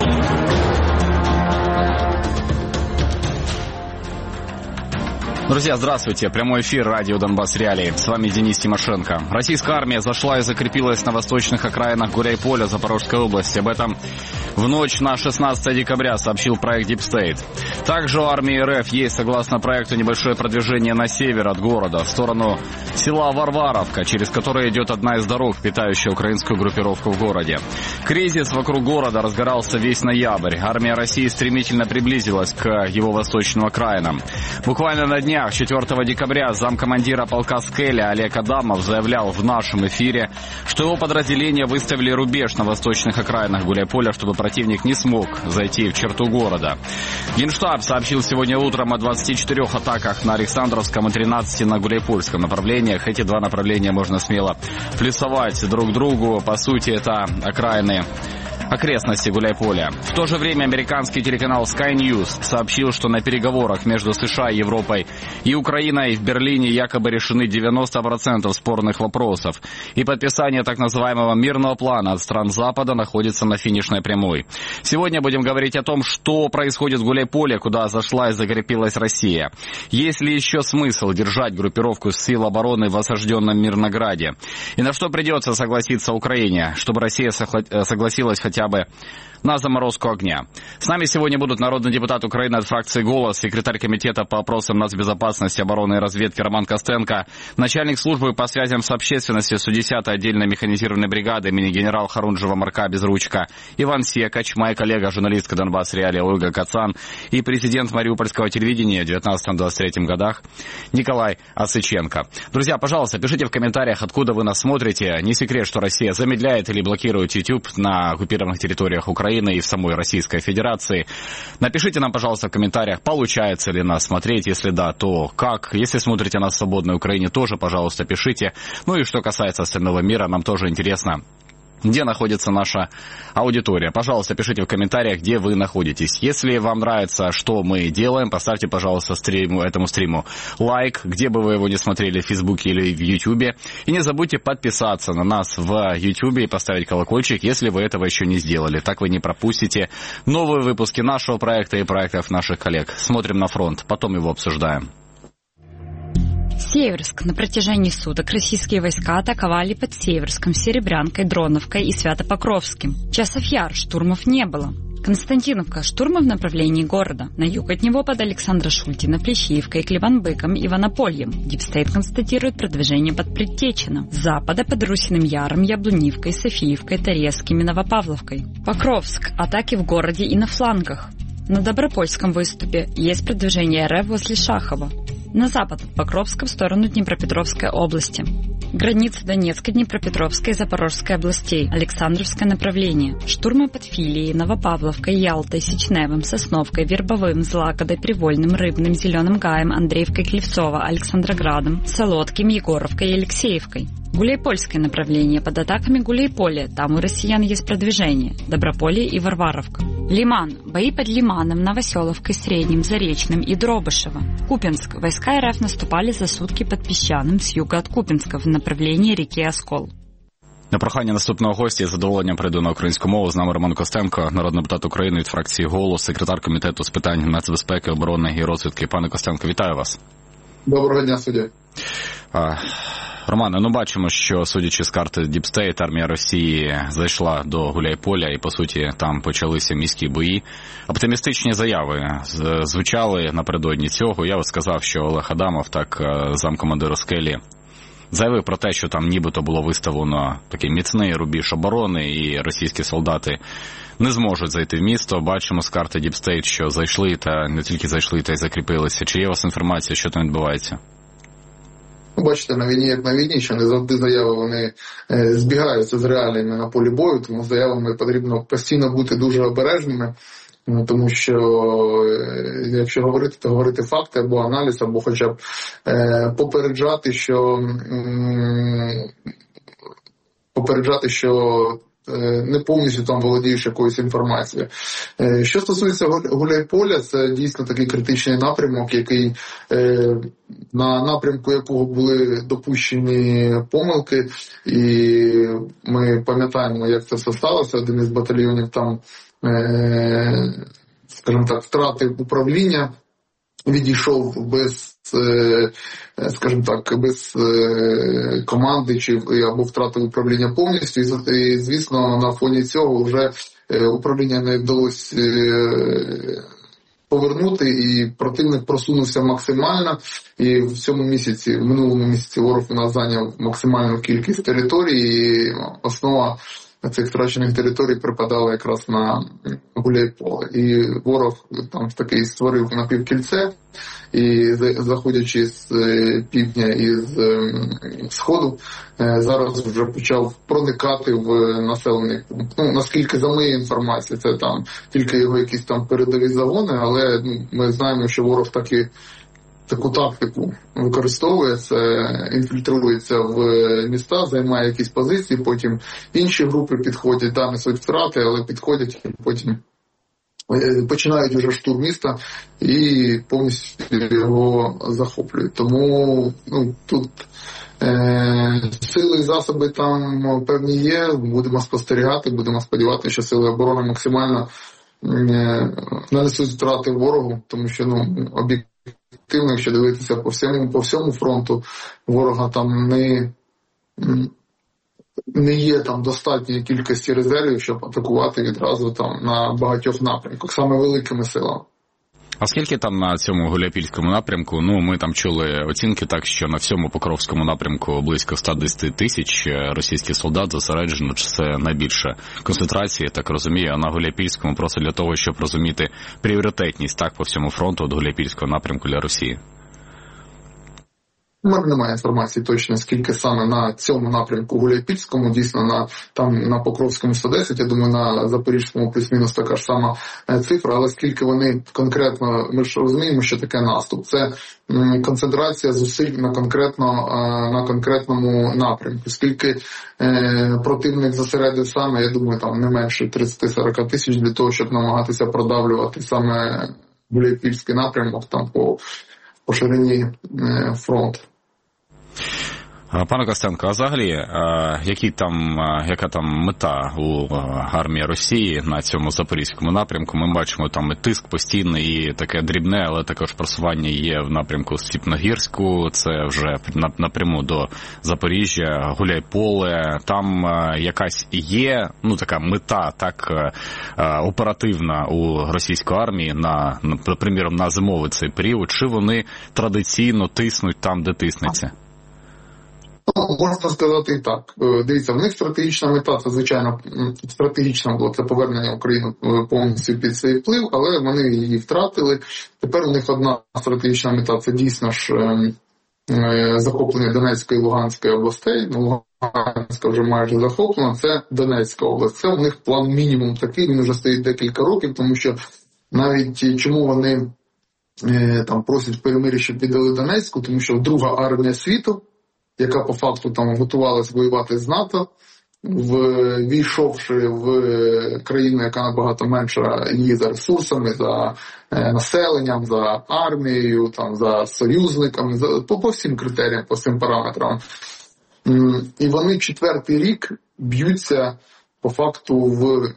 Друзья, здравствуйте. Прямой эфир радио «Донбасс Реалии». С вами Денис Тимошенко. Российская армия зашла и закрепилась на восточных окраинах Гуляйполя Запорожской области. Об этом в ночь на 16 декабря сообщил проект Deep State. Также у армии РФ есть, согласно проекту, небольшое продвижение на север от города, в сторону села Варваровка, через которое идет одна из дорог, питающая украинскую группировку в городе. Кризис вокруг города разгорался весь ноябрь. Армия России стремительно приблизилась к его восточным окраинам. Буквально на днях, 4 декабря, замкомандира полка Скеля Олег Адамов заявлял в нашем эфире, что его подразделения выставили рубеж на восточных окраинах Гуляйполя, чтобы противник не смог зайти в черту города. Генштаб сообщил сегодня утром о 24 атаках на Александровском и 13 на Гуляйпольском направлениях. Эти два направления можно смело плюсовать друг другу. По сути, это окрестности Гуляйполя. В то же время американский телеканал Sky News сообщил, что на переговорах между США, Европой и Украиной в Берлине якобы решены 90% спорных вопросов, и подписание так называемого мирного плана от стран Запада находится на финишной прямой. Сегодня будем говорить о том, что происходит в Гуляйполе, куда зашла и закрепилась Россия. Есть ли еще смысл держать группировку сил обороны в осажденном Мирнограде? И на что придется согласиться Украине, чтобы Россия согласилась хотя бы на заморозку огня. С нами сегодня будут народный депутат Украины от фракции «Голос», секретарь комитета по вопросам нацбезопасности, обороны и разведки Роман Костенко, начальник службы по связям с общественностью 110-й отдельной механизированной бригады имени генерал Харунжева Марка Безручка, Иван Секач, моя коллега, журналистка «Донбасс Реалии» Ольга Кацан и президент мариупольского телевидения в 19-23 годах Николай Осыченко. Друзья, пожалуйста, пишите в комментариях, откуда вы нас смотрите. Не секрет, что Россия замедляет или блокирует YouTube на оккупированных территориях Украины и в самой Российской Федерации. Напишите нам, пожалуйста, в комментариях, получается ли нас смотреть, если да, то как. Если смотрите нас в свободной Украине, тоже, пожалуйста, пишите. Ну и что касается остального мира, нам тоже интересно, где находится наша аудитория. Пожалуйста, пишите в комментариях, где вы находитесь. Если вам нравится, что мы делаем, поставьте, пожалуйста, этому стриму лайк, где бы вы его не смотрели, в Фейсбуке или в Ютубе. И не забудьте подписаться на нас в Ютубе и поставить колокольчик, если вы этого еще не сделали. Так вы не пропустите новые выпуски нашего проекта и проектов наших коллег. Смотрим на фронт, потом его обсуждаем. Северск. На протяжении суток российские войска атаковали под Северском, Серебрянкой, Дроновкой и Свято-Покровским. Часов Яр штурмов не было. Константиновка. Штурмы в направлении города. На юг от него под Александра Шультина, Плещеевкой, Клеванбыком и Иванопольем. Дипстейт констатирует продвижение под Предтечино. С запада под Русиным Яром, Яблунивкой, Софиевкой, Торецким и Новопавловкой. Покровск. Атаки в городе и на флангах. На Добропольском выступе есть продвижение РФ возле Шахова. На запад от Покровска в сторону Днепропетровской области. Граница Донецкой, Днепропетровской и Запорожской областей. Александровское направление. Штурмы под Филией, Новопавловкой, Ялтой, Сечневым, Сосновкой, Вербовым, Злакодой, Привольным, Рыбным, Зеленым Гаем, Андреевкой, Клевцово, Александроградом, Солодким, Егоровкой и Алексеевкой. Гуляйпольское направление под атаками Гуляйполя. Там у россиян есть продвижение. Доброполье и Варваровка. Лиман. Бои под Лиманом, Новоселовкой, Средним, Заречным и Дробышево. Купенск. Войска РФ наступали за сутки под Піщаним з юга від Купенська в направлении реки Оскол. На прохання наступного гостя я з задоволенням перейду на українську мову. З нами Роман Костенко, народний депутат України від фракції «Голос», секретар комітету з питань нацбезпеки, оборони і розвідки. Пане Костенко, вітаю вас. Доброго дня, суддя. Романе, бачимо, що, судячи з карти Deep State, армія Росії зайшла до Гуляйполя і, по суті, там почалися міські бої. Оптимістичні заяви звучали напередодні цього. Я сказав, що Олег Адамов, так замкомандира Скелі, заявив про те, що там нібито було виставлено такий міцний рубіж оборони і російські солдати не зможуть зайти в місто. Бачимо з карти Deep State, що зайшли, та не тільки зайшли, та й закріпилися. Чи є у вас інформація, що там відбувається? Бачите, на війні, як на війні, що не завжди заяви вони збігаються з реаліями на полі бою, тому з заявами потрібно постійно бути дуже обережними, тому що якщо говорити, то говорити факти або аналіз, або хоча б попереджати, що не повністю там володієш якоюсь інформацією. Що стосується Гуляйполя, це дійсно такий критичний напрямок, який на напрямку якого були допущені помилки, і ми пам'ятаємо, як це все сталося. Один із батальйонів там скажімо так, втратив управління, відійшов без, скажімо так, без команди або втратив управління повністю. І, звісно, на фоні цього вже управління не вдалося повернути, і противник просунувся максимально. І в минулому місяці ворог у нас зайняв максимальну кількість територій, і основа цих втрачених територій припадала якраз на Гуляйполе. І ворог там такий створив напівкільце, і заходячи з півдня і з сходу, зараз вже почав проникати в населений пункт. Ну, наскільки за моєю інформацією, це там тільки його якісь там передові загони, але ми знаємо, що ворог таку тактику використовує, це інфільтрується в міста, займає якісь позиції, потім інші групи підходять, несуть втрати, але підходять і потім починають вже штурм міста і повністю його захоплюють. Тому тут сили і засоби там певні є, будемо спостерігати, будемо сподіватися, що сили оборони максимально нанесуть втрати ворогу, тому що об'єктивно, якщо дивитися по всьому фронту, ворога там не є там достатньої кількості резервів, щоб атакувати відразу там на багатьох напрямках, саме великими силами. А скільки там на цьому Гуляйпільському напрямку? Ми там чули оцінки так, що на всьому Покровському напрямку близько 110 тисяч російських солдат зосереджено, чи це найбільша концентрація, так розумію, а на Гуляйпільському просто для того, щоб розуміти пріоритетність так по всьому фронту від Гуляйпільського напрямку для Росії. У мене немає інформації точно, скільки саме на цьому напрямку Гуляйпільському, дійсно на Покровському 110, я думаю, на Запорізькому плюс-мінус така ж сама цифра, але скільки вони конкретно, ми ж розуміємо, що таке наступ, це концентрація зусиль на конкретному напрямку. Скільки противник зосередив саме, я думаю, там не менше 30-40 тисяч для того, щоб намагатися продавлювати саме Гуляйпільський напрямок там по ширині фронту. Пане Костенко, а взагалі, яка там мета у армії Росії на цьому Запорізькому напрямку? Ми бачимо там і тиск постійний, і таке дрібне, але також просування є в напрямку Степногірську, це вже напряму до Запоріжжя, Гуляйполе. Там якась є, така мета, так оперативна у російської армії наприклад, на зимовий цей період, чи вони традиційно тиснуть там, де тиснеться? Можна сказати і так. Дивіться, в них стратегічна мета, це, звичайно, стратегічна була, це повернення України повністю під цей вплив, але вони її втратили. Тепер у них одна стратегічна мета, це дійсно ж захоплення Донецької і Луганської областей. Луганська вже майже захоплена, це Донецька область. Це у них план мінімум такий, він вже стоїть декілька років, тому що навіть чому вони там просять перемир'я, щоб віддали Донецьку, тому що друга армія світу, яка по факту там готувалась воювати з НАТО, війшовши в країну, яка набагато менша її за ресурсами, за населенням, за армією, там, за союзниками, по всім критеріям, по всім параметрам. І вони 4-й рік б'ються по факту в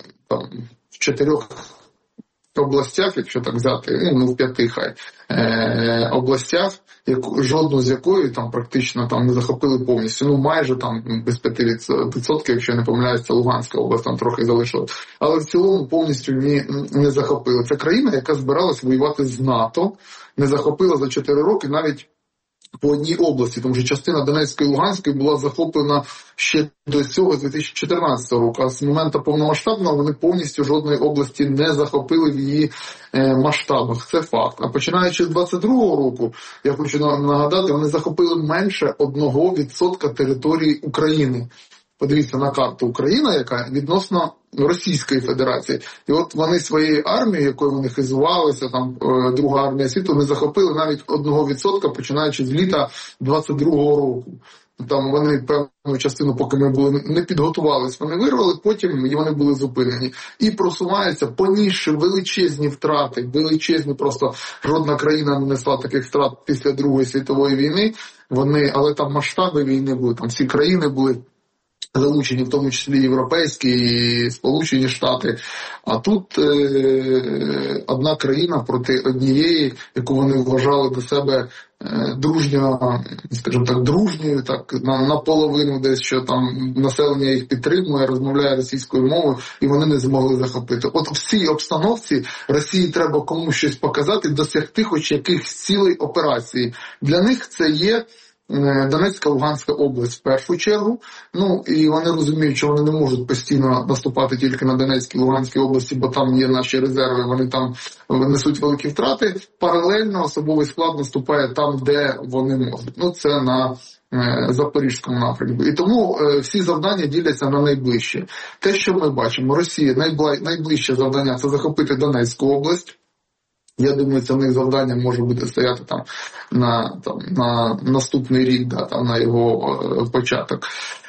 4 областях, якщо так взяти, в 5 хай областях, жодну з якої там практично там не захопили повністю. Майже там без 5%, якщо я не помиляюсь, це Луганська область там трохи залишилась. Але в цілому повністю не захопили. Це країна, яка збиралась воювати з НАТО, не захопила за 4 роки навіть по одній області, тому що частина Донецької і Луганської була захоплена ще до цього, з 2014 року, а з моменту повномасштабного вони повністю жодної області не захопили в її масштабах. Це факт. А починаючи з 22-го року, я хочу нагадати, вони захопили менше 1% території України. Подивіться на карту Україна, яка відносно Російської Федерації. І от вони своєю армією, якою вони хизувалися, там друга армія світу, не захопили навіть 1%, починаючи з літа 22-го року. Там вони певну частину, поки ми були не підготувались, вони вирвали, потім вони були зупинені. І просуваються, понісши величезні втрати, величезні, просто жодна країна не несла таких втрат після Другої світової війни. Але там масштаби війни були, там всі країни були залучені в тому числі європейські і Сполучені Штати. А тут одна країна проти однієї, яку вони вважали до себе дружньо, скажімо так, дружньою, так, наполовину десь, що там населення їх підтримує, розмовляє російською мовою, і вони не змогли захопити. От в цій обстановці Росії треба комусь щось показати, досягти хоч якихось цілей операції. Для них це є Донецька, Луганська область в першу чергу. Ну, і вони розуміють, що вони не можуть постійно наступати тільки на Донецькій, Луганській області, бо там є наші резерви, вони там несуть великі втрати. Паралельно особовий склад наступає там, де вони можуть. Ну, це на Запорізькому напрямку. І тому всі завдання діляться на найближче. Те, що ми бачимо, Росія найближче завдання – це захопити Донецьку область. Я думаю, це в них завдання може бути стояти там на наступний рік, да, там на його початок.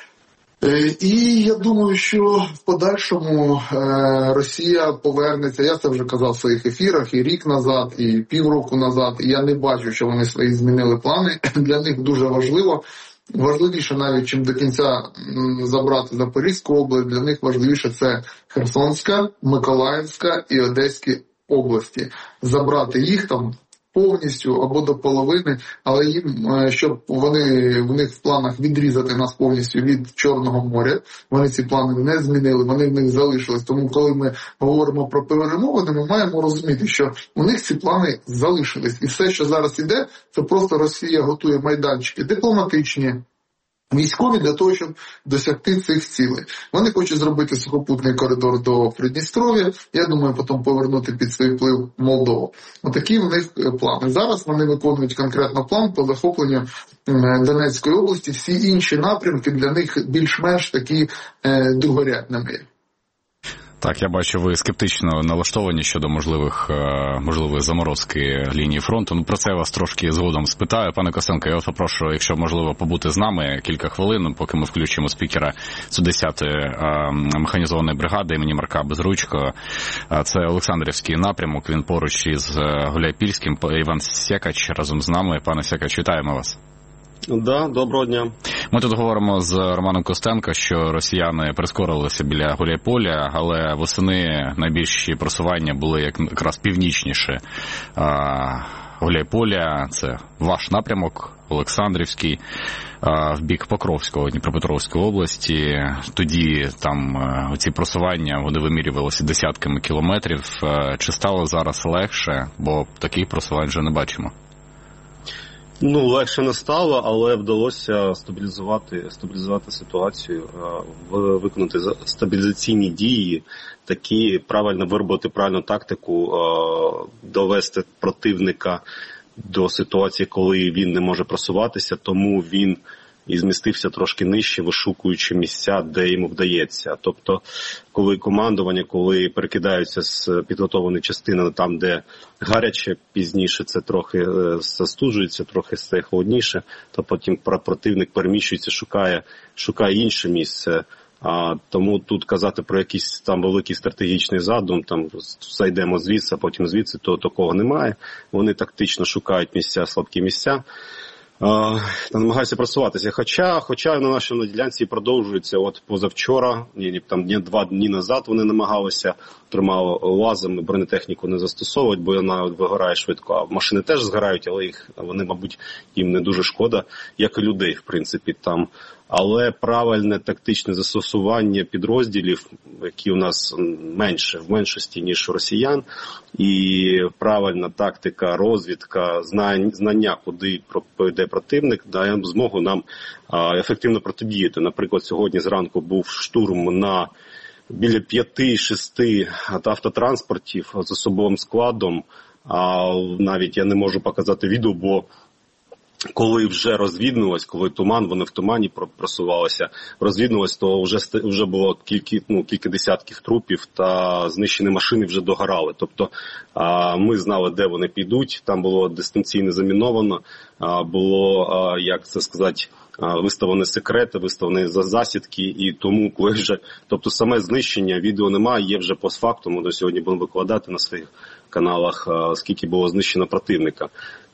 І я думаю, що в подальшому Росія повернеться, я це вже казав в своїх ефірах, і рік назад, і півроку назад, і я не бачу, що вони свої змінили плани. Для них дуже важливо, важливіше навіть, чим до кінця забрати Запорізьку область, для них важливіше це Херсонська, Миколаївська і Одеська області. Забрати їх там повністю або до половини, але їм, щоб в них в планах відрізати нас повністю від Чорного моря, вони ці плани не змінили, вони в них залишились. Тому коли ми говоримо про перемовини, ми маємо розуміти, що у них ці плани залишились. І все, що зараз іде, це просто Росія готує майданчики дипломатичні, військові для того, щоб досягти цих цілей. Вони хочуть зробити сухопутний коридор до Придністров'я, я думаю, потім повернути під свій вплив Молдову. Отакі в них плани. Зараз вони виконують конкретно план по захопленню Донецької області. Всі інші напрямки для них більш-менш такі другорядними. Так, я бачу, ви скептично налаштовані щодо можливої заморозки лінії фронту. Ну, про це я вас трошки згодом спитаю. Пане Костенко, я вас попрошу, якщо можливо, побути з нами кілька хвилин, поки ми включимо спікера 110-ї механізованої бригади імені Марка Безручко. Це Олександрівський напрямок, він поруч із Гуляйпільським. Іван Секач разом з нами. Пане Секач, вітаємо вас. Да, доброго дня. Ми тут говоримо з Романом Костенко, що росіяни прискорилися біля Гуляйполя, але восени найбільші просування були якраз північніше Гуляйполя. Це ваш напрямок, Олександрівський, в бік Покровського, Дніпропетровської області. Тоді там ці просування, вони вимірювалися десятками кілометрів. Чи стало зараз легше, бо таких просувань вже не бачимо? Ну, легше не стало, але вдалося стабілізувати ситуацію, виконати стабілізаційні дії, такі правильно виробити правильну тактику, довести противника до ситуації, коли він не може просуватися, тому він і змістився трошки нижче, вишукуючи місця, де йому вдається. Тобто, коли командування, коли перекидаються з підготовленої частини там, де гаряче, пізніше це трохи застуджується, трохи стає холодніше, то потім противник переміщується, шукає інше місце. Тому тут казати про якийсь там великий стратегічний задум, там зайдемо звідси, а потім звідси, то такого немає. Вони тактично шукають місця, слабкі місця. Намагаюся просуватися. Хоча на нашій ділянці продовжується, от позавчора, там 2 дні назад вони намагалися, тримали лазами, бронетехніку не застосовувати, бо вона вигорає швидко. А машини теж згорають, але вони, мабуть, їм не дуже шкода, як і людей, в принципі, там. Але правильне тактичне застосування підрозділів, які у нас в меншості, ніж у росіян, і правильна тактика, розвідка, знання, куди йде противник, дає змогу нам ефективно протидіяти. Наприклад, сьогодні зранку був штурм на біля 5-6 автотранспортів з особовим складом. Навіть я не можу показати відео, бо коли вже розвіднулось, коли туман, вони в тумані просувалися, розвіднулось, то вже було кілька десятків трупів та знищені машини вже догорали. Тобто ми знали, де вони підуть, там було дистанційно заміновано, було, як це сказати, виставлені секрети, виставлені засідки, і тому коли вже, тобто саме знищення, відео немає, є вже постфактум, ми до сьогодні будемо викладати на своїх каналах, скільки було знищено противника.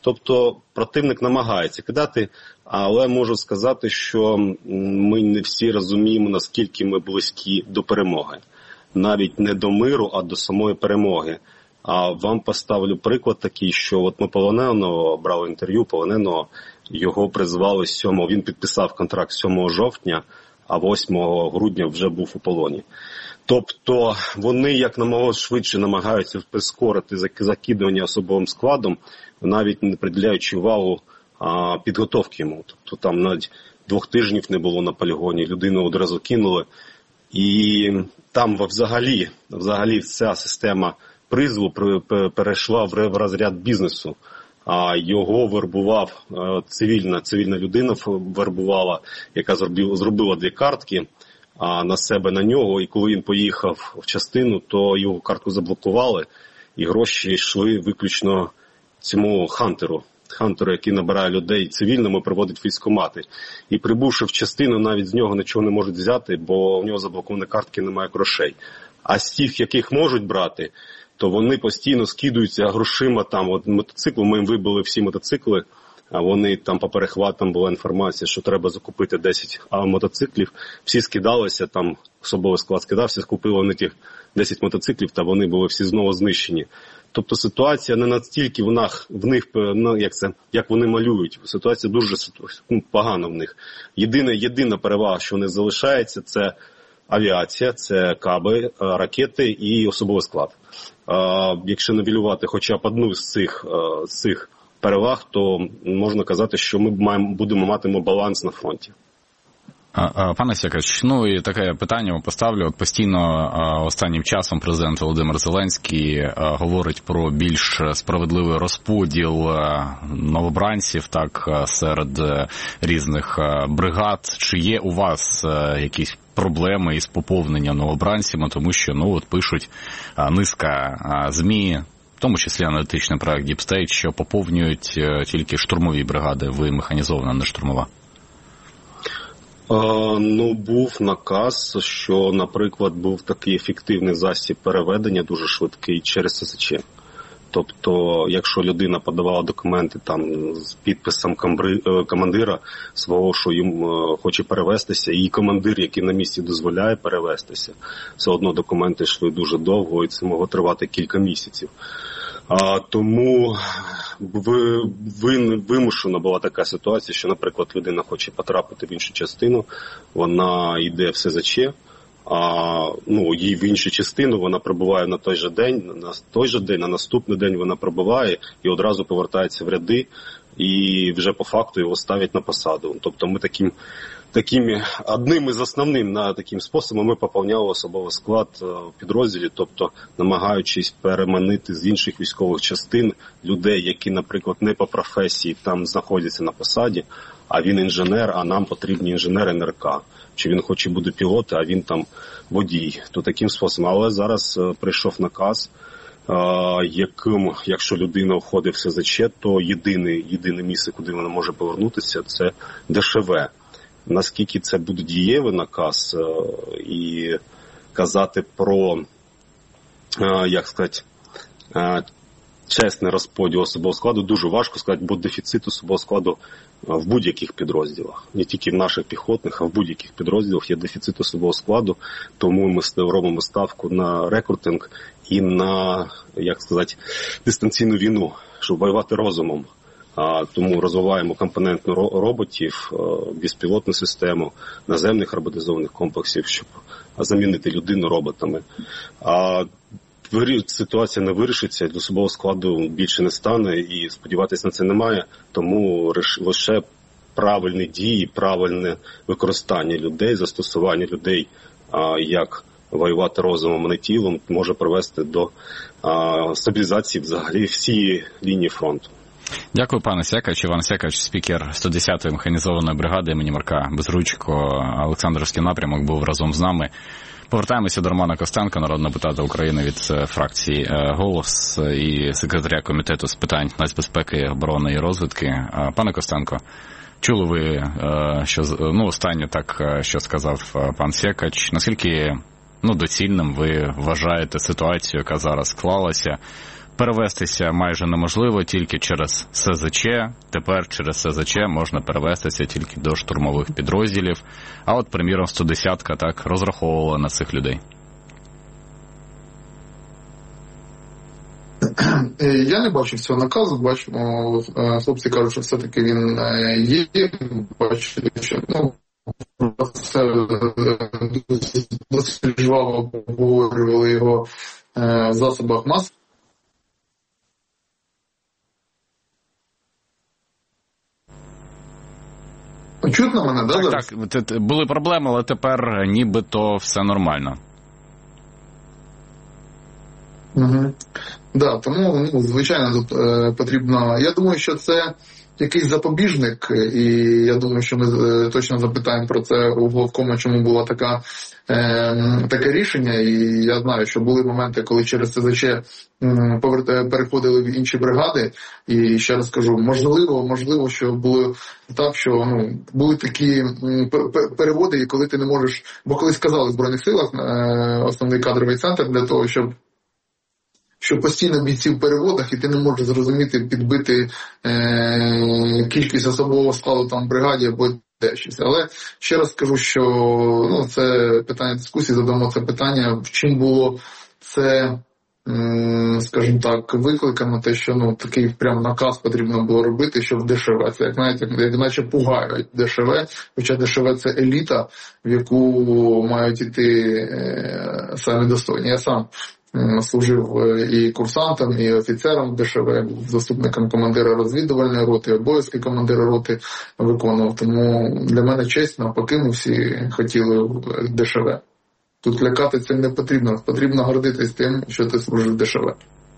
Тобто противник намагається кидати, але можу сказати, що ми не всі розуміємо, наскільки ми близькі до перемоги. Навіть не до миру, а до самої перемоги. А вам поставлю приклад такий, що от ми полоненого, брали інтерв'ю полоненого, його призвали 7-го, він підписав контракт 7 жовтня, а 8 грудня вже був у полоні. Тобто вони якомога швидше намагаються прискорити закидування особовим складом, навіть не приділяючи увагу підготовки йому. Тобто там навіть 2 тижнів не було на полігоні, людину одразу кинули. І там взагалі вся система призву перейшла в розряд бізнесу. А його вербував цивільна людина, вербувала, яка зробила 2 картки на себе, на нього. І коли він поїхав в частину, то його картку заблокували, і гроші йшли виключно цьому хантеру, який набирає людей цивільними, приводить військкомати. І прибувши в частину, навіть з нього нічого не можуть взяти, бо в нього заблоковані картки, немає грошей. А з тих, яких можуть брати, то вони постійно скидуються грошима. Там от мотоцикли, ми їм вибили всі мотоцикли, а вони там по перехватам була інформація, що треба закупити 10 мотоциклів. Всі скидалися, там особовий склад скидався, скупили вони тих 10 мотоциклів, та вони були всі знову знищені. Тобто ситуація не настільки в них, як вони малюють. Ситуація дуже погана в них. Єдина перевага, що в них залишається, це авіація, це каби, ракети і особовий склад. Якщо нівелювати хоча б одну з цих переваг, то можна казати, що ми матимемо баланс на фронті. Пане Сєкач, і таке питання поставлю. От постійно останнім часом президент Володимир Зеленський говорить про більш справедливий розподіл новобранців, так, серед різних бригад. Чи є у вас якісь проблеми із поповненням новобранцями, тому що, от пишуть низка ЗМІ, в тому числі аналітичний проект Deep State, що поповнюють тільки штурмові бригади, ви механізована, не штурмова? Був наказ, що, наприклад, був такий ефективний засіб переведення, дуже швидкий, через ССЧ. Тобто, якщо людина подавала документи там з підписом командира свого, що їм хоче перевестися, і командир, який на місці дозволяє перевестися, все одно документи йшли дуже довго, і це могло тривати кілька місяців. Тому вимушена була така ситуація, що, наприклад, людина хоче потрапити в іншу частину, вона йде в СЗЧ, їй в іншу частину, вона прибуває на той же день, на наступний день вона прибуває і одразу повертається в ряди, і вже по факту його ставлять на посаду. Тобто ми одним із основним таким способом ми поповняли особовий склад в підрозділі, тобто намагаючись переманити з інших військових частин людей, які, наприклад, не по професії там знаходяться на посаді, а він інженер, а нам потрібні інженери НРК. Чи він хоче бути пілот, а він там водій. То таким способом. Але зараз прийшов наказ, якщо людина входить в СЗЧ, то єдине місце, куди вона може повернутися, це ДШВ. Наскільки це буде дієвий наказ і казати про, чесний розподіл особового складу дуже важко сказати, бо дефіцит особового складу в будь-яких підрозділах. Не тільки в наших піхотних, а в будь-яких підрозділах є дефіцит особового складу, тому ми робимо ставку на рекрутинг і на, дистанційну війну, щоб воювати розумом. Тому розвиваємо компонентну роботів, безпілотну систему, наземних роботизованих комплексів, щоб замінити людину роботами. Ситуація не вирішиться, особового складу більше не стане і сподіватися на це немає, тому лише правильні дії, правильне використання людей, застосування людей, як воювати розумом, а не тілом, може привести до стабілізації взагалі всієї лінії фронту. Дякую, пане Сєкач. Іван Сєкач, спікер 110-ї механізованої бригади імені Марка Безручко. Олександрівський напрямок був разом з нами. Повертаємося до Романа Костенка, народного депутата України від фракції «Голос» і секретаря комітету з питань нацбезпеки, оборони і розвідки. Пане Костенко, чули ви, що останнє що сказав пан Сєкач. Наскільки доцільним ви вважаєте ситуацію, яка зараз склалася? перевестися майже неможливо, тільки через СЗЧ. Тепер через СЗЧ можна перевестися тільки до штурмових підрозділів. А от, приміром, 110-ка так розраховувала на цих людей. Я не бачив цього наказу, бачимо, хлопці кажуть, що все-таки він є, бачу, що це досить жваво обговорювали його в засобах маси. Чутно мене, да? Так, були проблеми, але тепер нібито все нормально. Угу. Да, тому, звичайно, тут потрібно... Я думаю, що це якийсь запобіжник, і я думаю, що ми точно запитаємо про це у Головкома, чому було таке рішення, і я знаю, що були моменти, коли через СЗЧ переходили в інші бригади, і ще раз кажу, можливо, що було так, що були такі переводи, коли ти не можеш, бо колись сказали в Збройних силах, основний кадровий центр для того, щоб постійно бійці в переводах, і ти не можеш зрозуміти, підбити кількість особового складу там в бригаді або щось. Але ще раз скажу, що це питання дискусії, задамо це питання, в чим було це, скажімо так, викликано, те, що такий прям наказ потрібно було робити, що в ДШВ. Це як наче пугають ДШВ, хоча ДШВ це еліта, в яку мають іти самі достойні. Я сам служив і курсантом, і офіцером ДШВ, заступником командира розвідувальної роти, обов'язки командира роти виконував. Тому для мене честь, навпаки, ми всі хотіли в ДШВ. Тут лякати цим не потрібно. Потрібно гордитись тим, що ти служиш в ДШВ.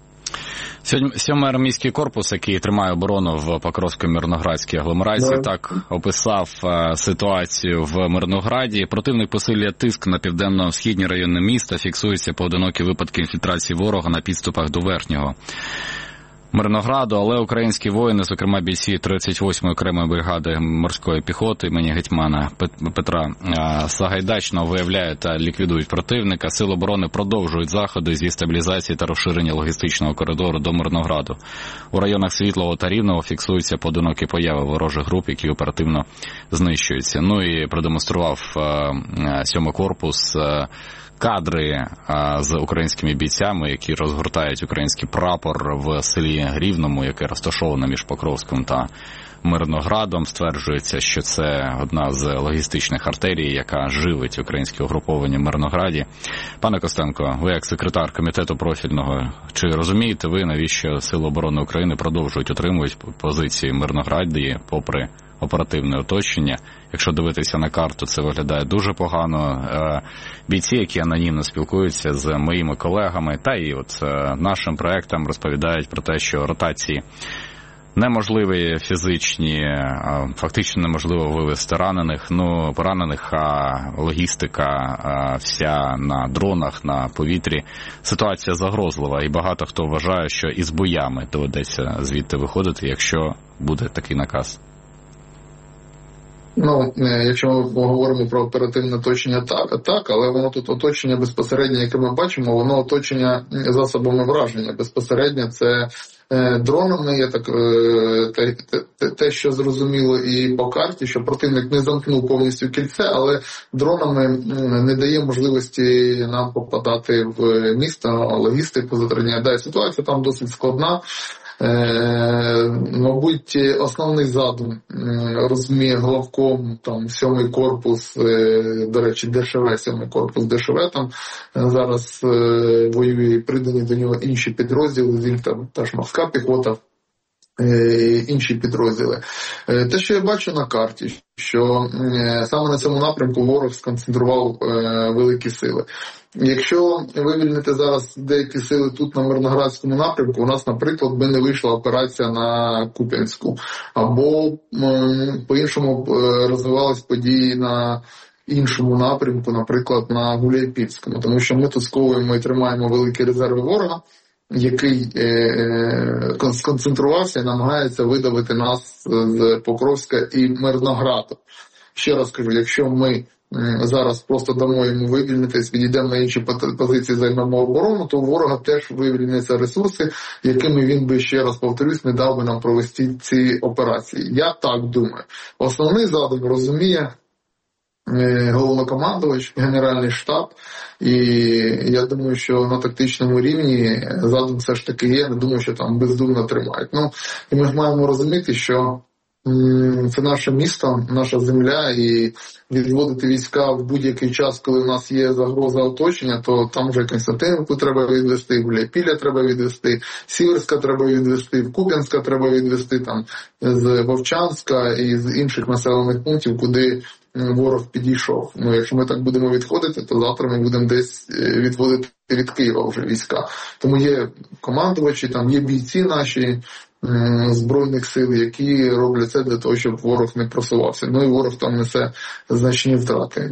Сьомий армійський корпус, який тримає оборону в Покровсько-Мирноградській агломерації, так описав ситуацію в Мирнограді. Противник посилює тиск на південно-східні райони міста, фіксуються поодинокі випадки інфільтрації ворога на підступах до Верхнього Мирнограду, але українські воїни, зокрема бійці 38-ї окремої бригади морської піхоти імені гетьмана Петра Сагайдачного виявляють та ліквідують противника. Сили оборони продовжують заходи зі стабілізації та розширення логістичного коридору до Мирнограду. У районах Світлого та Рівного фіксуються поодинокі появи ворожих груп, які оперативно знищуються. І продемонстрував 7-й корпус кадри з українськими бійцями, які розгортають український прапор в селі Рівному, яке розташоване між Покровськом та Мирноградом. Стверджується, що це одна з логістичних артерій, яка живить українське угруповання в Мирнограді. Пане Костенко, ви як секретар комітету профільного, чи розумієте ви, навіщо Сили оборони України продовжують утримувати позиції в Мирнограді попри оперативне оточення? Якщо дивитися на карту, це виглядає дуже погано. Бійці, які анонімно спілкуються з моїми колегами, та і нашим проектам розповідають про те, що ротації неможливі фізичні, фактично неможливо вивезти поранених, а логістика вся на дронах, на повітрі. Ситуація загрозлива, і багато хто вважає, що із боями доведеться звідти виходити, якщо буде такий наказ. Якщо ми говоримо про оперативне оточення, так, але воно тут оточення безпосередньо, яке ми бачимо, воно оточення засобами враження. Безпосередньо це дронами, те, що зрозуміло і по карті, що противник не замкнув повністю кільце, але дронами не дає можливості нам попадати в місто, логістику затрудняє. Ситуація там досить складна. Мабуть, основний задум розуміє Головком, там 7-й корпус, до речі, ДШВ, 7-й корпус ДШВ, там зараз воює і придані до нього інші підрозділи, там теж морська піхота, інші підрозділи. Те, що я бачу на карті, що саме на цьому напрямку ворог сконцентрував великі сили. Якщо вивільнити зараз деякі сили тут на Мирноградському напрямку, у нас, наприклад, би не вийшла операція на Куп'янську, або по-іншому розвивались події на іншому напрямку, наприклад, на Гуляйпільському, тому що ми тут сковуємо і тримаємо великі резерви ворога, який сконцентрувався і намагається видавити нас з Покровська і Мирнограду. Ще раз кажу, якщо ми зараз просто дамо йому вивільнитись, відійдемо на інші позиції, займемо оборону, то у ворога теж вивільняться ресурси, якими він би, ще раз повторюсь, не дав би нам провести ці операції. Я так думаю. Основний задум розуміє головнокомандувач, Генеральний штаб, і я думаю, що на тактичному рівні задум все ж таки є, не думаю, що там бездумно тримають. І ми маємо розуміти, що це наше місто, наша земля, і відводити війська в будь-який час, коли в нас є загроза оточення, то там вже Константинівку треба відвести, Гуляйпілля треба відвести, Сіверська треба відвести, Куп'янська треба відвести, там з Вовчанська і з інших населених пунктів, куди ворог підійшов. Якщо ми так будемо відходити, то завтра ми будемо десь відводити від Києва вже війська. Тому є командувачі, там є бійці наші Збройних сил, які роблять це для того, щоб ворог не просувався. І ворог там несе значні втрати.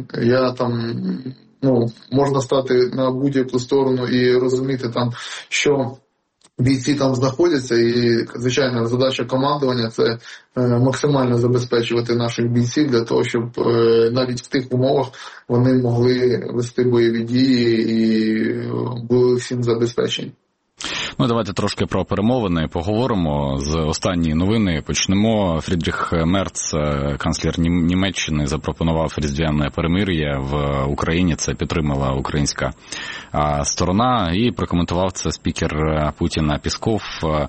Можна стати на будь-яку сторону і розуміти там, що бійці там знаходяться, і, звичайно, задача командування – це максимально забезпечувати наших бійців для того, щоб навіть в тих умовах вони могли вести бойові дії і були всім забезпечені. Давайте трошки про перемовини поговоримо. З останньої новини почнемо. Фрідріх Мерц, канцлер Німеччини, запропонував різдвяне перемир'я в Україні. Це підтримала українська сторона. І прокоментував це спікер Путіна Пісков.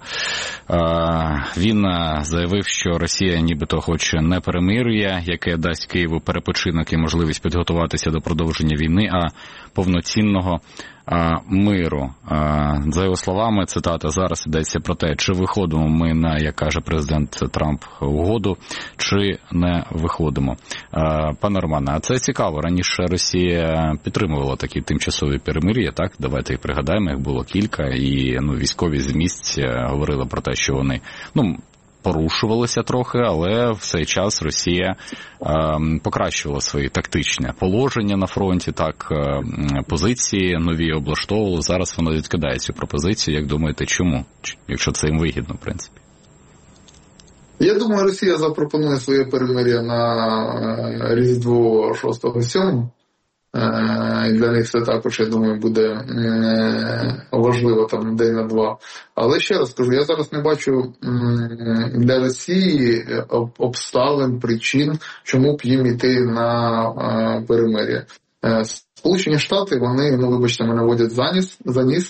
Він заявив, що Росія нібито хоче не перемир'я, яке дасть Києву перепочинок і можливість підготуватися до продовження війни, а повноцінного миру. За його словами, цитата, зараз йдеться про те, чи виходимо ми на, як каже президент Трамп, угоду, чи не виходимо. Пане Романе, а це цікаво. Раніше Росія підтримувала такі тимчасові перемир'я, так? Давайте їх пригадаємо, їх було кілька, і військові з місць говорили про те, що вони, порушувалися трохи, але в цей час Росія покращувала свої тактичне положення на фронті, так, позиції нові облаштовували. Зараз вона відкидає цю пропозицію. Як думаєте, чому? Якщо це їм вигідно, в принципі. Я думаю, Росія запропонує своє перемир'я на Різдво 6-7. І для них це також, я думаю, буде важливо там день на два. Але ще раз кажу, я зараз не бачу для Росії обставин, причин, чому б їм йти на перемир'я. Сполучені Штати, вони, вибачте, мене водять за ніс,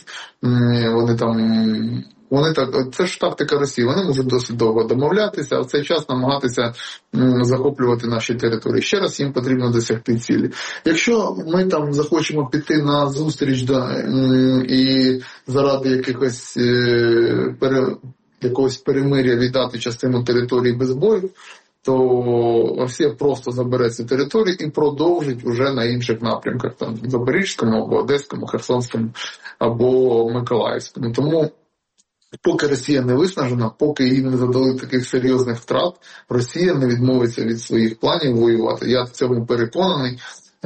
це ж тактика Росії, вони можуть досить довго домовлятися, а в цей час намагатися захоплювати наші території. Ще раз їм потрібно досягти цілі. Якщо ми там захочемо піти на зустріч і заради якогось перемир'я віддати частину території без бою, то Росія просто забере ці території і продовжить уже на інших напрямках, там Запорізькому, або Одеському, Херсонському, або Миколаївському. Тому поки Росія не виснажена, поки їй не задали таких серйозних втрат, Росія не відмовиться від своїх планів воювати. Я в цьому переконаний.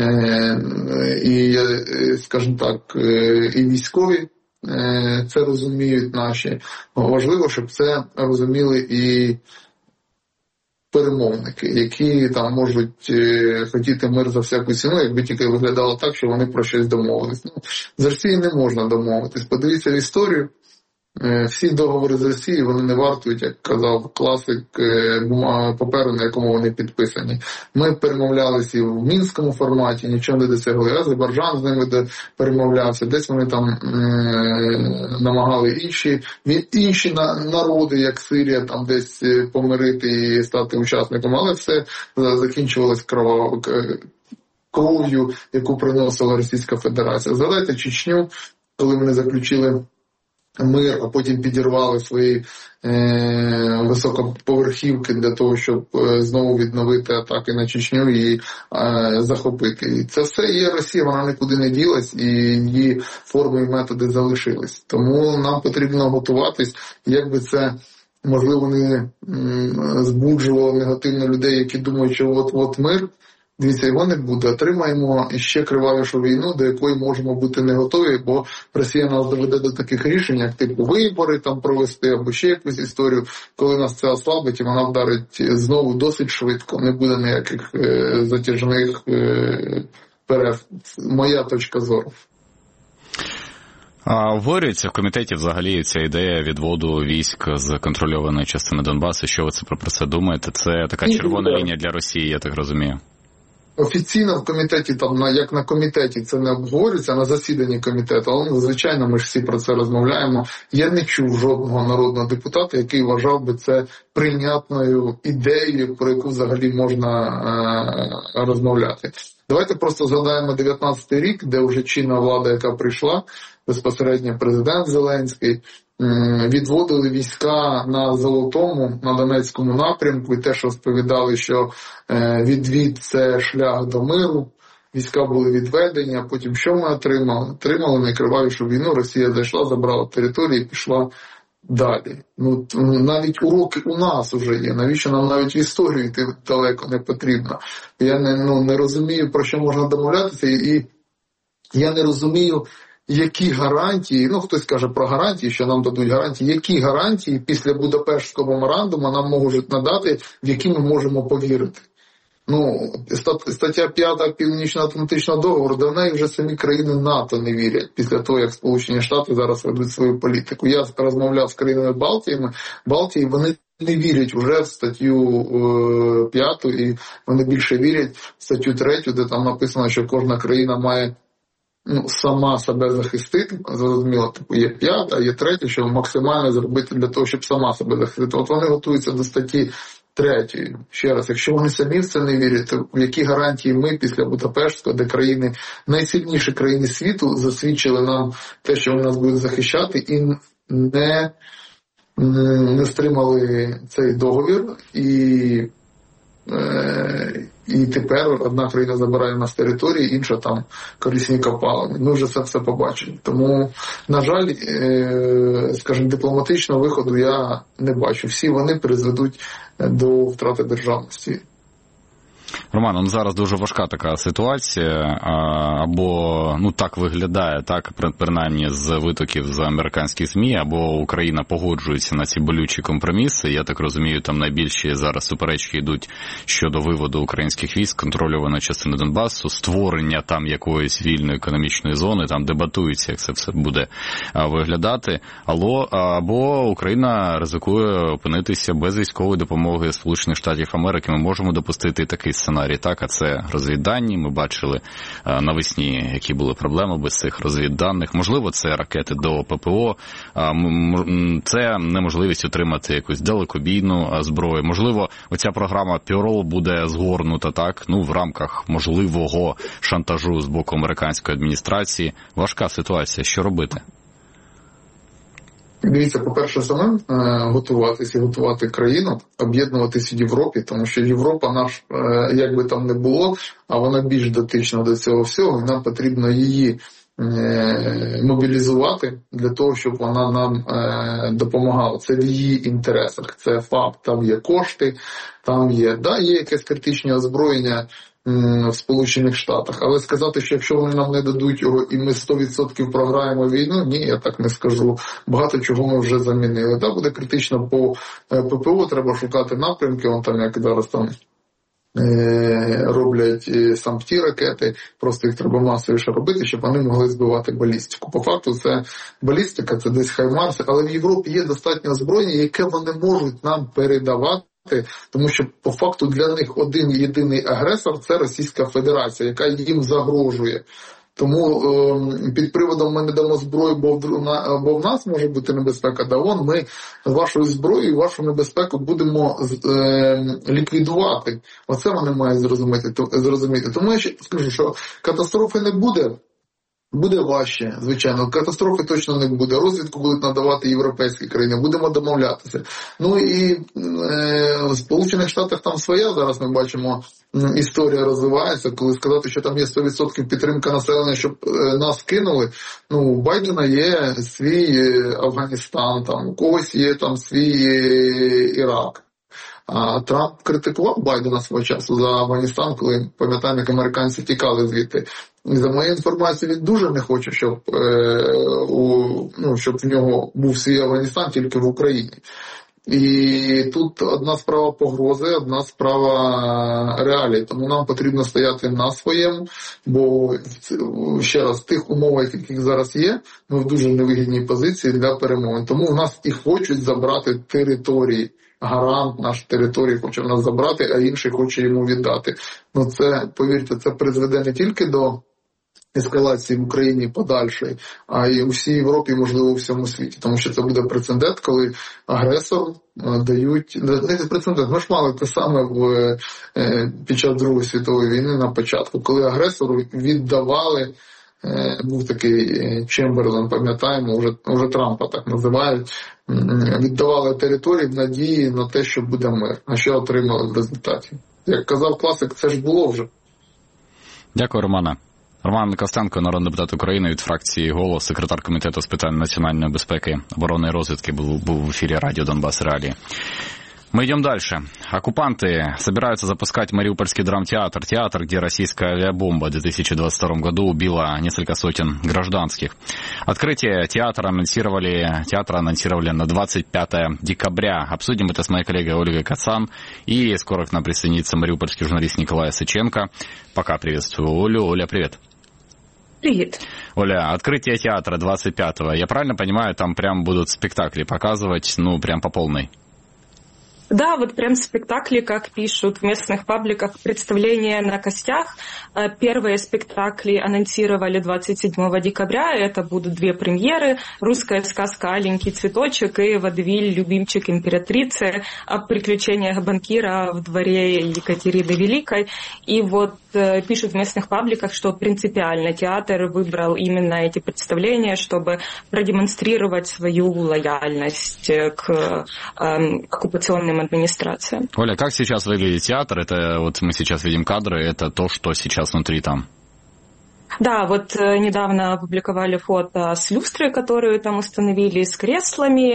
І, скажімо так, і військові це розуміють наші. Важливо, щоб це розуміли і перемовники, які там можуть хотіти мир за всяку ціну, якби тільки виглядало так, що вони про щось домовились. З Росією не можна домовитись. Подивіться в історію. Всі договори з Росією, вони не вартують, як казав класик, паперу, на якому вони підписані. Ми перемовлялися і в Мінському форматі, нічого не досягли. Азербайджан з ними перемовлявся, десь вони там намагали інші народи, як Сирія, там десь помирити і стати учасником, але все закінчувалось кров'ю, яку приносила Російська Федерація. Згадайте Чечню, коли вони заключили мир, а потім підірвали свої високоповерхівки для того, щоб знову відновити атаки на Чечню і захопити. І це все є Росія, вона нікуди не ділась, і її форми і методи залишились. Тому нам потрібно готуватись, якби це, можливо, не збуджувало негативно людей, які думають, що от мир, Дивіться, його не буде. Отримаємо ще кривавішу війну, до якої можемо бути не готові, бо Росія нас доведе до таких рішень, як типу вибори там провести, або ще якусь історію, коли нас це ослабить, і вона вдарить знову досить швидко. Не буде ніяких затяжних перерв. Моя точка зору. Обговорюється в комітеті взагалі ця ідея відводу військ з контрольованої частини Донбасу. Що ви про це думаєте? Це така червона лінія для Росії, я так розумію. Офіційно в комітеті, там, як на комітеті це не обговорюється, на засіданні комітету, але, звичайно, ми ж всі про це розмовляємо. Я не чув жодного народного депутата, який вважав би це прийнятною ідеєю, про яку взагалі можна розмовляти. Давайте просто згадаємо 19-й рік, де вже чинна влада, яка прийшла, безпосередньо президент Зеленський, відводили війська на Золотому, на Донецькому напрямку, і те, що розповідали, що відвід – це шлях до миру, війська були відведені, а потім що ми отримали? Отримали найкривавішу війну, Росія зайшла, забрала територію і пішла далі. Ну, навіть уроки у нас вже є, навіщо нам навіть в історію йти далеко не потрібно. Я не розумію, про що можна домовлятися, і я не розумію, які гарантії, хтось каже про гарантії, що нам дадуть гарантії, які гарантії після Будапештського меморандуму нам можуть надати, в які ми можемо повірити. Стаття 5 Північно-Атлантичного договору, до неї вже самі країни НАТО не вірять після того, як Сполучені Штати зараз ведуть свою політику. Я розмовляв з країнами Балтії, вони не вірять вже в статтю 5, і вони більше вірять в статтю 3, де там написано, що кожна країна має сама себе захистити. Зрозуміло, є 5, є 3, що максимально зробити для того, щоб сама себе захистити. От вони готуються до статті 3. Ще раз, якщо вони самі в це не вірять, то в які гарантії ми після Будапештського, де країни, найсильніші країни світу засвідчили нам те, що вони нас будуть захищати, і не стримали цей договір, і тепер одна країна забирає у нас території, інша там корисні копалини. Ми вже це все побачили. Тому, на жаль, скажімо, дипломатичного виходу я не бачу. Всі вони призведуть до втрати державності. Роман, зараз дуже важка така ситуація, або так виглядає, так, принаймні з витоків з американських ЗМІ, або Україна погоджується на ці болючі компроміси. Я так розумію, там найбільші зараз суперечки йдуть щодо виводу українських військ, контрольованої частини Донбасу, створення там якоїсь вільної економічної зони, там дебатується, як це все буде виглядати. Або Україна ризикує опинитися без військової допомоги Сполучених Штатів Америки. Ми можемо допустити такий сценарій, так, а це розвіддані. Ми бачили навесні, які були проблеми без цих розвідданих. Можливо, це ракети до ППО, це неможливість отримати якусь далекобійну зброю. Можливо, оця програма Піорол буде згорнута, так, в рамках можливого шантажу з боку американської адміністрації. Важка ситуація. Що робити? Дивіться, по-перше, самим готуватися і готувати країну, об'єднуватися в Європі, тому що Європа наш, як би там не було, а вона більш дотична до цього всього, і нам потрібно її мобілізувати для того, щоб вона нам допомагала. Це в її інтересах. Це факт, там є кошти, там є якесь критичне озброєння в Сполучених Штатах. Але сказати, що якщо вони нам не дадуть його і ми 100% програємо війну, ні, я так не скажу. Багато чого ми вже замінили. Буде критично по ППО, треба шукати напрямки, як зараз там роблять сам ті ракети, просто їх треба масовіше робити, щоб вони могли збивати балістику. По факту це балістика, це десь хаймарси, але в Європі є достатньо озброєння, яке вони можуть нам передавати, тому що по факту для них один єдиний агресор – це Російська Федерація, яка їм загрожує. Тому під приводом ми не дамо зброю, бо в нас може бути небезпека, ми вашою зброєю, вашу небезпеку будемо ліквідувати. Оце вони мають зрозуміти. Тому я ще скажу, що катастрофи не буде. Буде важче, звичайно. Катастрофи точно не буде. Розвідку будуть надавати європейські країни. Будемо домовлятися. І в Сполучених Штатах там своя, зараз ми бачимо, історія розвивається. Коли сказати, що там є 100% підтримка населення, щоб нас кинули. У Байдена є свій Афганістан, у когось є там свій Ірак. А Трамп критикував Байдена свого часу за Афганістан, коли, пам'ятаємо, як американці тікали звідти. І за моєю інформацією, він дуже не хоче, щоб в нього був свій Афганістан тільки в Україні. І тут одна справа погрози, одна справа реалії. Тому нам потрібно стояти на своєму, бо, ще раз, в тих умовах, яких зараз є, ми в дуже невигідній позиції для перемоги. Тому в нас і хочуть забрати території. Гарант наш території хоче в нас забрати, а інший хоче йому віддати. Ну це, повірте, це призведе не тільки до ескалації в Україні подальшої, а й у всій Європі, можливо, у всьому світі. Тому що це буде прецедент, коли агресор дають... Не прецедент, ми ж мали те саме під час Другої світової війни на початку, коли агресору віддавали, був такий Чемберлен, пам'ятаємо, вже Трампа так називають, віддавали території в надії на те, що буде мир. А що отримали в результаті? Як казав класик, це ж було вже. Дякую, Романе. Роман Костенко, народний депутат України від фракції «Голос», секретар комітету з питань національної безпеки, оборони і розвідки, був в ефірі радио «Донбасс Реалии». Мы идем дальше. Оккупанты собираются запускать Мариупольский драмтеатр, театр, где российская авиабомба в 2022 году убила несколько сотен гражданских. Открытие театра анонсировали на 25 декабря. Обсудим это с моей коллегой Ольгой Кацан. И скоро к нам присоединится мариупольский журналист Николай Сыченко. Пока приветствую Олю. Оля, привет. Привет. Оля, открытие театра 25-го. Я правильно понимаю, там прям будут спектакли показывать, прям по полной? Да, вот прям спектакли, как пишут в местных пабликах, представления на костях. Первые спектакли анонсировали 27 декабря. Это будут 2 премьеры. «Русская сказка «Аленький цветочек» и «Водевиль. Любимчик императрицы» о приключениях банкира в дворе Екатерины Великой. И вот пишут в местных пабликах, что принципиально театр выбрал именно эти представления, чтобы продемонстрировать свою лояльность к оккупационным администрациям. Оля, как сейчас выглядит театр? Это вот мы сейчас видим кадры, это то, что сейчас внутри там. Да, вот недавно опубликовали фото с люстрой, которую там установили, с креслами.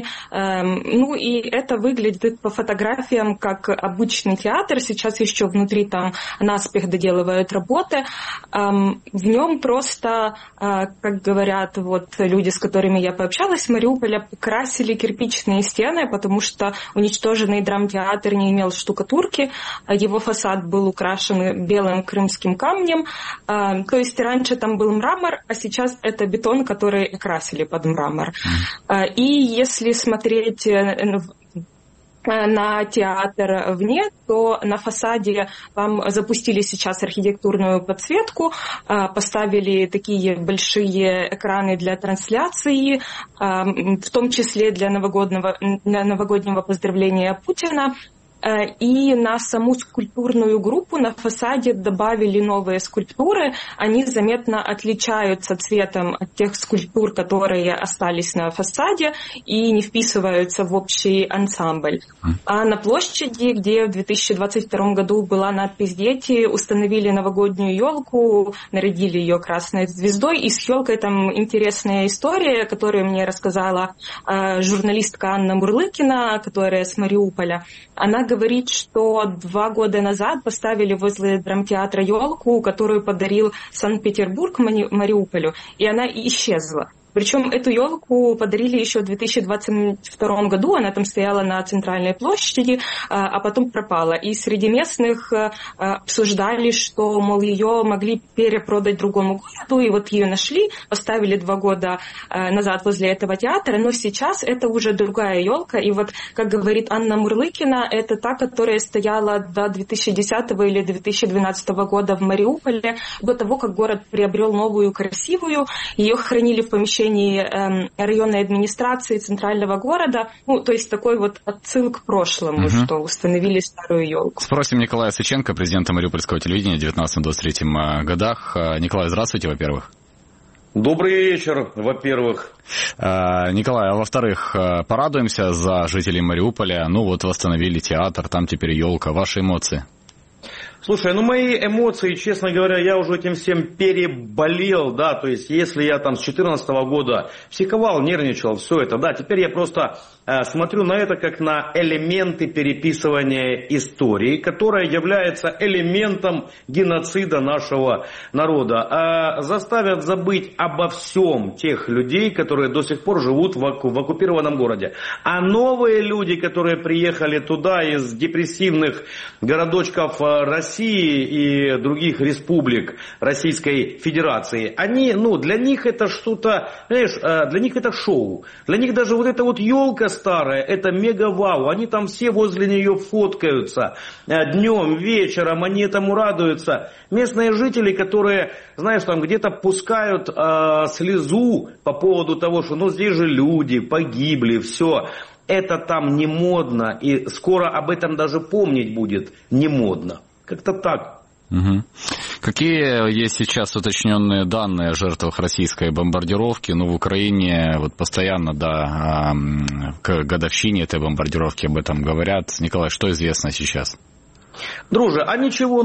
И это выглядит по фотографиям как обычный театр. Сейчас еще внутри там наспех доделывают работы. В нем просто, как говорят вот люди, с которыми я пообщалась в Мариуполе, красили кирпичные стены, потому что уничтоженный драмтеатр не имел штукатурки. Его фасад был украшен белым крымским камнем. То есть раньше там был мрамор, а сейчас это бетон, который красили под мрамор. И если смотреть на театр вне, то на фасаде там запустили сейчас архитектурную подсветку, поставили такие большие экраны для трансляции, в том числе для новогоднего поздравления Путина. И на саму скульптурную группу на фасаде добавили новые скульптуры. Они заметно отличаются цветом от тех скульптур, которые остались на фасаде, и не вписываются в общий ансамбль. А на площади, где в 2022 году была надпись «Дети», установили новогоднюю елку, нарядили ее красной звездой. И с елкой там интересная история, которую мне рассказала журналистка Анна Мурлыкина, которая с Мариуполя. Она говорит, что 2 года назад поставили возле драмтеатра елку, которую подарил Санкт-Петербург Мариуполю, и она исчезла. Причем эту елку подарили еще в 2022 году, она там стояла на центральной площади, а потом пропала. И среди местных обсуждали, что, мол, ее могли перепродать другому городу, и вот ее нашли, поставили 2 года назад возле этого театра, но сейчас это уже другая елка. И вот, как говорит Анна Мурлыкина, это та, которая стояла до 2010 или 2012 года в Мариуполе, до того, как город приобрел новую красивую. Ее хранили в помещении районной администрации центрального города. То есть такой вот отсыл к прошлому, что установили старую елку. Спросим Николая Сыченко, президента Мариупольского телевидения в 19-23 годах. Николай, здравствуйте, во-первых. Добрый вечер, во-первых. Николай, а во-вторых, порадуемся за жителей Мариуполя. Восстановили театр, там теперь елка. Ваши эмоции? Слушай, мои эмоции, честно говоря, я уже этим всем переболел, да, то есть если я там с 2014 года психовал, нервничал, все это, да, теперь я просто смотрю на это как на элементы переписывания истории, которая является элементом геноцида нашего народа. Заставят забыть обо всем тех людей, которые до сих пор живут в оккупированном городе. А новые люди, которые приехали туда из депрессивных городочков России и других республик Российской Федерации, они, для них это что-то, знаешь, для них это шоу. Для них даже вот эта вот елка старая, это мега-вау. Они там все возле нее фоткаются днем, вечером, они этому радуются. Местные жители, которые, знаешь, там где-то пускают слезу по поводу того, что здесь же люди погибли, все. Это там не модно, и скоро об этом даже помнить будет не модно. Как-то так. Угу. Какие есть сейчас уточненные данные о жертвах российской бомбардировки? В Украине постоянно, к годовщине этой бомбардировки об этом говорят. Николай, что известно сейчас? Друже, а ничего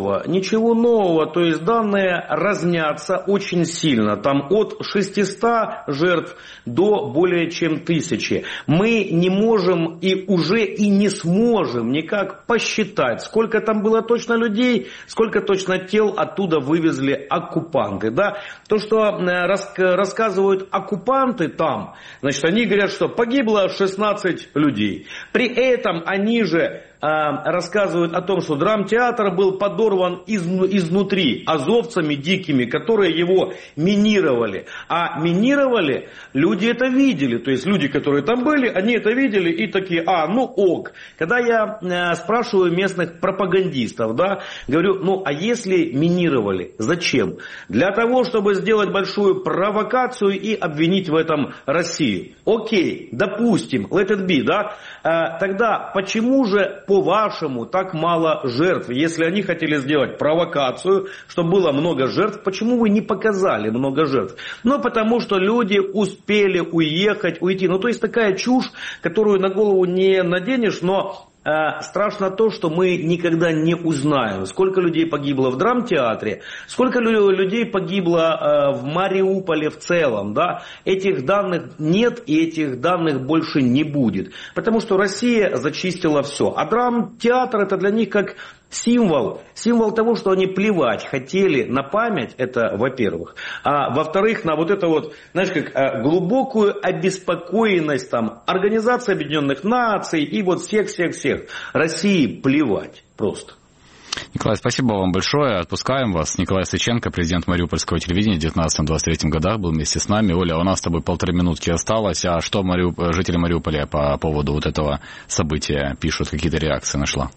нового, то есть данные разнятся очень сильно, там от 600 жертв до более чем 1000. Мы не можем и уже и не сможем никак посчитать, сколько там было точно людей, сколько точно тел оттуда вывезли оккупанты, да. То, что рассказывают оккупанты там, значит, они говорят, что погибло 16 людей. При этом они же рассказывают о том, что драмтеатр был подорван изнутри азовцами дикими, которые его минировали. А минировали, люди это видели. То есть люди, которые там были, они это видели и такие, ок. Когда я спрашиваю местных пропагандистов, да, говорю, а если минировали, зачем? Для того, чтобы сделать большую провокацию и обвинить в этом Россию. Окей, допустим, let it be, да? Тогда почему же, по-вашему, так мало жертв? Если они хотели сделать провокацию, чтобы было много жертв, почему вы не показали много жертв? Потому что люди успели уйти. То есть такая чушь, которую на голову не наденешь, но страшно то, что мы никогда не узнаем, сколько людей погибло в драмтеатре, сколько людей погибло в Мариуполе в целом. Да? Этих данных нет и этих данных больше не будет. Потому что Россия зачистила все. А драмтеатр это для них как символ того, что они плевать хотели на память, это во-первых. А во-вторых, на знаешь, как глубокую обеспокоенность Организации Объединенных Наций и всех. России плевать просто. Николай, спасибо вам большое. Отпускаем вас. Николай Сыченко, президент Мариупольского телевидения в 19-23 годах, был вместе с нами. Оля, у нас с тобой 1,5 минутки осталось. А что жители Мариуполя по поводу этого события пишут? Какие-то реакции нашла?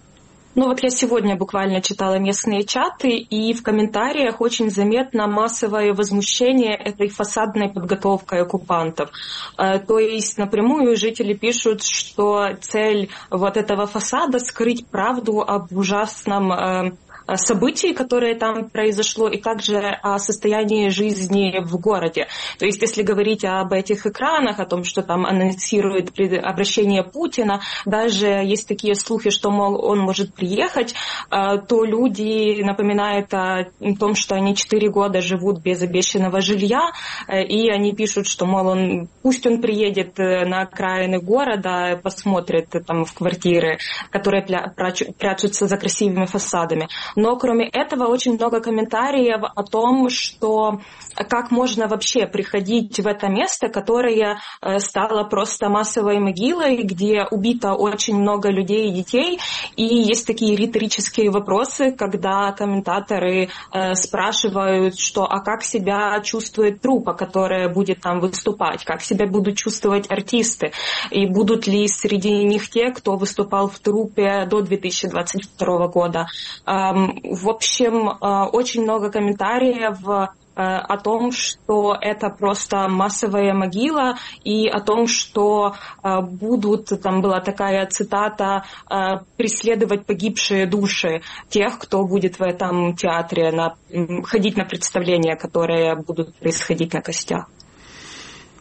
Я сегодня буквально читала местные чаты, и в комментариях очень заметно массовое возмущение этой фасадной подготовкой оккупантов. То есть напрямую жители пишут, что цель этого фасада — скрыть правду об ужасном событий, которое там произошло, и также о состоянии жизни в городе. То есть, если говорить об этих экранах, о том, что там анонсирует обращение Путина, даже есть такие слухи, что, он может приехать, то люди напоминают о том, что они 4 года живут без обещанного жилья, и они пишут, что, пусть он приедет на окраины города, посмотрит там в квартиры, которые прячутся за красивыми фасадами. Но кроме этого очень много комментариев о том, что как можно вообще приходить в это место, которое стало просто массовой могилой, где убито очень много людей и детей. И есть такие риторические вопросы, когда комментаторы спрашивают, а как себя чувствует труппа, которая будет там выступать, как себя будут чувствовать артисты, и будут ли среди них те, кто выступал в труппе до 2022 года. В общем, очень много комментариев о том, что это просто массовая могила, и о том, что там была такая цитата, преследовать погибшие души тех, кто будет в этом театре ходить на представления, которые будут происходить на костях.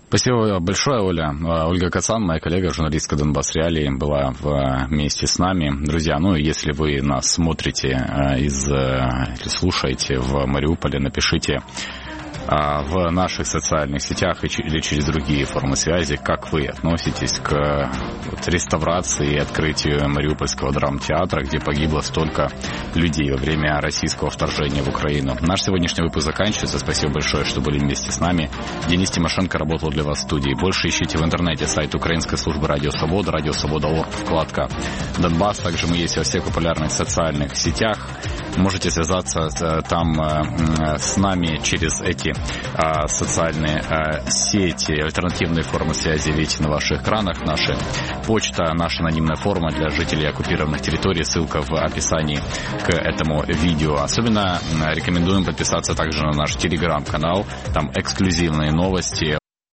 Спасибо большое, Оля. Ольга Кацан, моя коллега, журналистка Донбасс Реалии, была вместе с нами. Друзья, если вы нас смотрите или слушаете в Мариуполе, напишите в наших социальных сетях или через другие формы связи, как вы относитесь к реставрации и открытию Мариупольского драмтеатра, где погибло столько людей во время российского вторжения в Украину. Наш сегодняшний выпуск заканчивается. Спасибо большое, что были вместе с нами. Денис Тимошенко работал для вас в студии. Больше ищите в интернете сайт Украинской службы Радио Свобода, радиосвобода.орг, вкладка Донбасс. Также мы есть во всех популярных социальных сетях. Можете связаться там с нами через эти социальные сети. Альтернативные формы связи видите на ваших экранах. Наша почта, наша анонимная форма для жителей оккупированных территорий. Ссылка в описании к этому видео. Особенно рекомендуем подписаться также на наш телеграм-канал. Там эксклюзивные новости,